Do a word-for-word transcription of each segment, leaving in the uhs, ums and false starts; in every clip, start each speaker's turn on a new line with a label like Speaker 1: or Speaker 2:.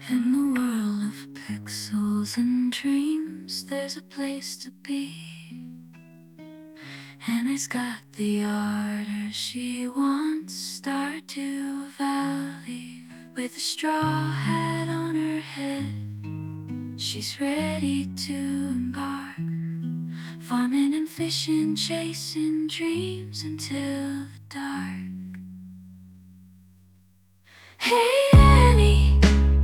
Speaker 1: In the world of pixels and dreams, there's a place to be. And it's got the ardor she wants, Stardew Valley. With a straw hat on her head, she's ready to embark, farming and fishing, chasing dreams until the dark. Hey Annie,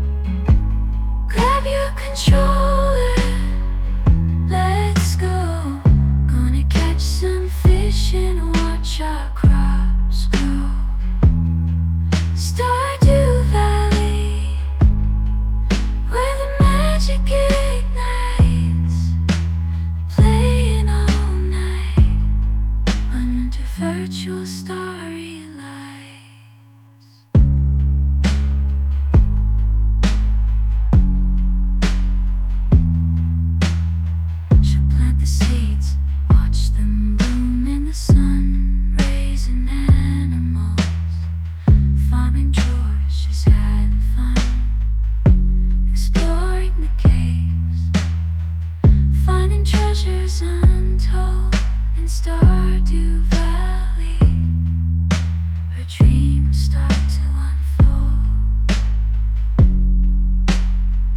Speaker 1: grab your controller, let's go. Gonna catch some fish and watch our crops grow. Stardew Valley, where the magic ignites, playing all night under virtual starry lights. She'll plant the seeds, watch them bloom in the sun, raising animals, farming chores, she's having fun, exploring the caves, finding treasures untold, and stars.